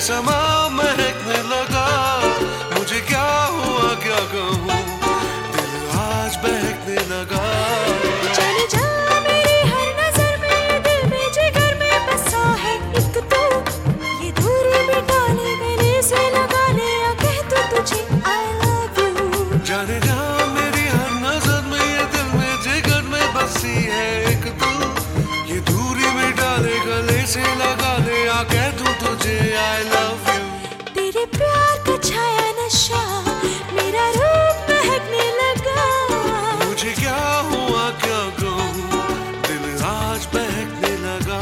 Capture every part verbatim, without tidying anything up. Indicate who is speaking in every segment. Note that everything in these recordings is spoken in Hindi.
Speaker 1: समा महकने लगा, मुझे क्या हुआ क्या कहूँ, दिल आज बहकने लगा।
Speaker 2: चले जा मेरी हर नजर में, दिल में जिगर में बसा है एक तू, ये दूरी मिटा ले गले से लगा ले, या कह तू तुझे I love you।
Speaker 1: जाने जा मेरी हर नजर में, ये दिल में जिगर में बसी है एक तू, ये दूरी मिटा ले गले से लगा ले, या कह तू तुझे I love you।
Speaker 2: तेरे प्यार का छाया नशा मेरा रूप महकने लगा,
Speaker 1: मुझे क्या हुआ क्या कहूँ, दिल आज बहकने लगा।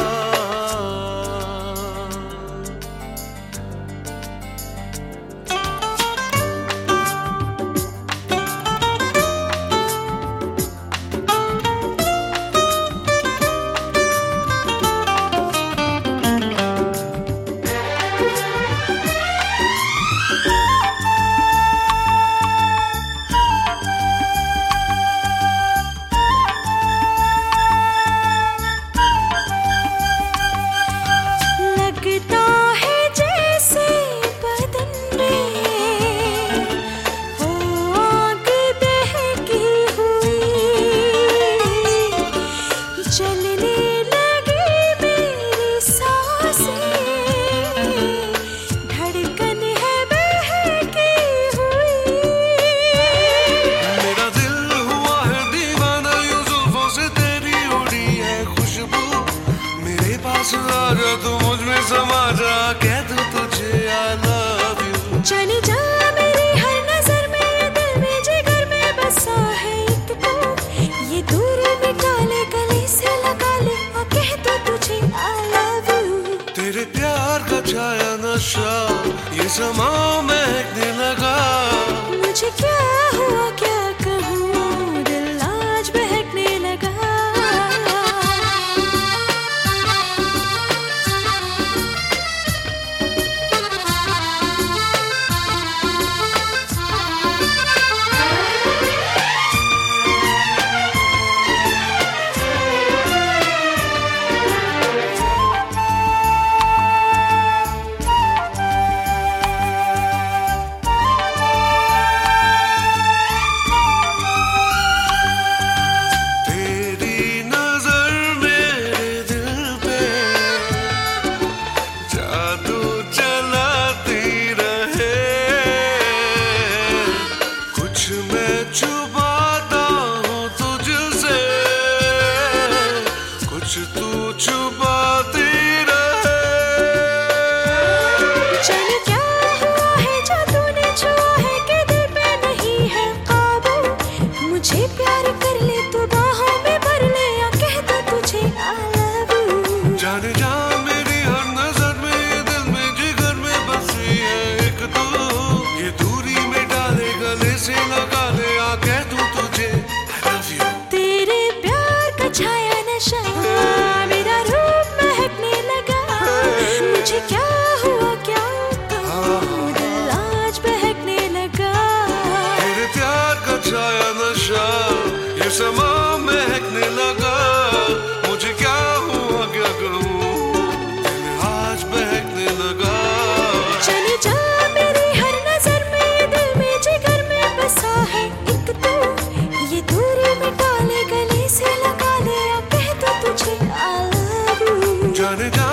Speaker 1: आजा तू मुझ में समा जा, कह दूं तुझे I love you।
Speaker 2: चली जा मेरी हर नजर में, ये दिल में जिगर में बसा है एक तू, ये दूरी मिटा ले गले से लगा ले, और कह दूं तुझे I love you।
Speaker 1: तेरे प्यार का छाया नशा ये समा महकने लगा,
Speaker 2: मुझे क्या हुआ क्या कहूँ, दिल आज बहकने लगा।
Speaker 1: तू छुपाती रहे।
Speaker 2: जाने क्या हुआ है जो तूने छुआ है कि दिल पे नहीं है काबू, मुझे प्यार कर ले तू बाहों में भर ले, या कह दो तुझे I love you।
Speaker 1: जाने जा मेरी हर नजर में, दिल में जिगर में बसी है एक तू, ये दूरी में डाले गले से लगा ले, या कह दूं तुझे I love you।
Speaker 2: तेरे प्यार का छाया नशा मेरा रूप महकने लगा, मुझे क्या हुआ क्या कहूँ, दिल आज बहकने लगा।
Speaker 1: तेरे प्यार का छाया नशा ये समा महकने लगा, मुझे क्या हुआ क्या कहूँ, दिल आज बहकने लगा।
Speaker 2: चली जा मेरी हर नजर में, दिल में जिगर में बसा है एक तू, ये दूरी मिटा ले गले से लगा ले, या कह दो तुझे I love you।
Speaker 1: जाने जा